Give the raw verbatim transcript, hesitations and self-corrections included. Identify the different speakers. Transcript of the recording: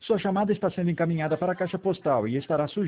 Speaker 1: Sua chamada está sendo encaminhada para a caixa postal e estará sujeita